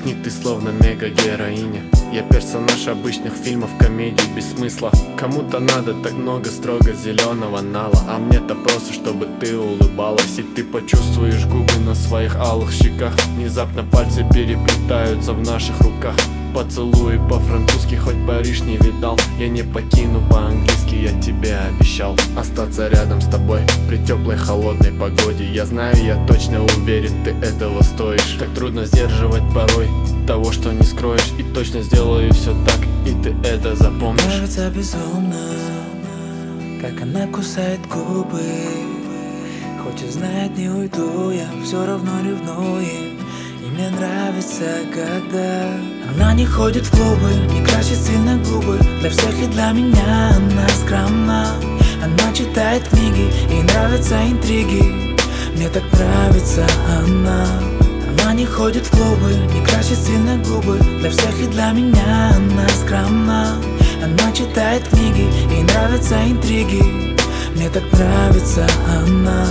Тресни ты словно мега-героиня. Я персонаж обычных фильмов, комедий без смысла. Кому-то надо так много строго зеленого нала, а мне-то просто, чтобы ты улыбалась. И ты почувствуешь губы на своих алых щеках. Внезапно пальцы переплетаются в наших руках. Поцелуй по-французски, хоть Париж не видал. Я не покину по-английски, я тебе обещал остаться рядом с тобой при теплой холодной погоде. Я знаю, я точно уверен, ты этого стоишь. Так трудно сдерживать порой того, что не скроешь. И точно сделаю все так, и ты это запомнишь. Нравится безумно, как она кусает губы. Хоть и знает, не уйду, я все равно ревную. И мне нравится, когда она не ходит в клубы, не красит сильно губы. Для всех и для меня она скромна. Она читает книги, ей нравятся интриги. Мне так нравится она. Она не ходит в клубы, не красит сильно губы. Для всех и для меня она скромна. Она читает книги, ей нравятся интриги. Мне так нравится она.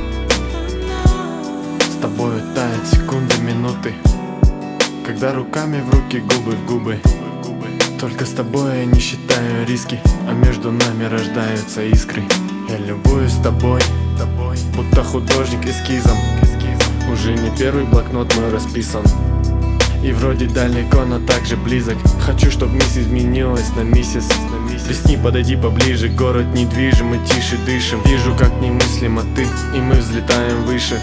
С тобою тают секунды, минуты, когда руками в руки, губы в губы. Только с тобой я не считаю риски, а между нами рождаются искры. Я любуюсь тобой, будто художник эскизом. Уже не первый блокнот мой расписан. И вроде далеко, но так же близок. Хочу, чтоб мисс изменилась на миссис. Плесни, подойди поближе, город недвижим и тише дышим. Вижу, как немыслимо ты, и мы взлетаем выше.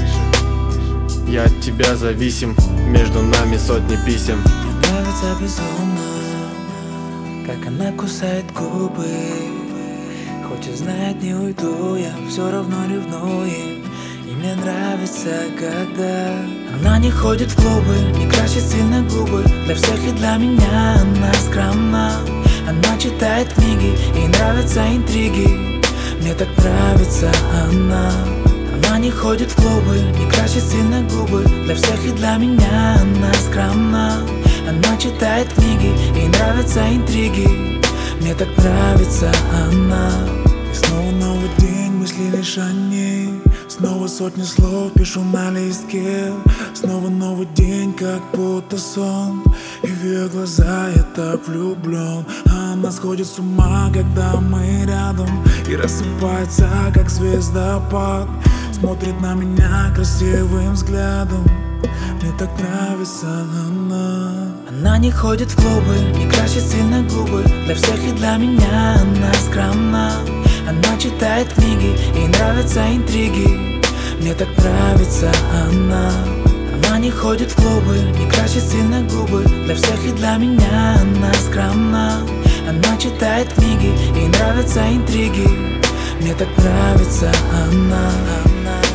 Я от тебя зависим, между нами сотни писем. Мне нравится безумно, как она кусает губы. Хоть и знает, не уйду, я все равно ревную. И мне нравится, когда она не ходит в клубы, не красит сильно губы. Для всех и для меня она скромна. Она читает книги, ей нравятся интриги. Мне так нравится она. Она не ходит в клубы, не красит сильно губы. Для всех и для меня она скромна. Она читает книги, ей нравятся интриги. Мне так нравится она. И снова новый день, мысли лишь о ней. Снова сотни слов пишу на листке. Снова новый день, как будто сон. И в ее глаза я так влюблен. Она сходит с ума, когда мы рядом. И рассыпается, как звездопад. Смотрит на меня красивым взглядом. Мне так нравится она. Она не ходит в клубы, не красит сильно губы. Для всех и для меня она скромна. Она читает книги, ей нравятся интриги. Мне так нравится она. Она не ходит в клубы, не красит сильно губы. Для всех и для меня она скромна. Она читает книги, ей нравятся интриги. Мне так нравится она.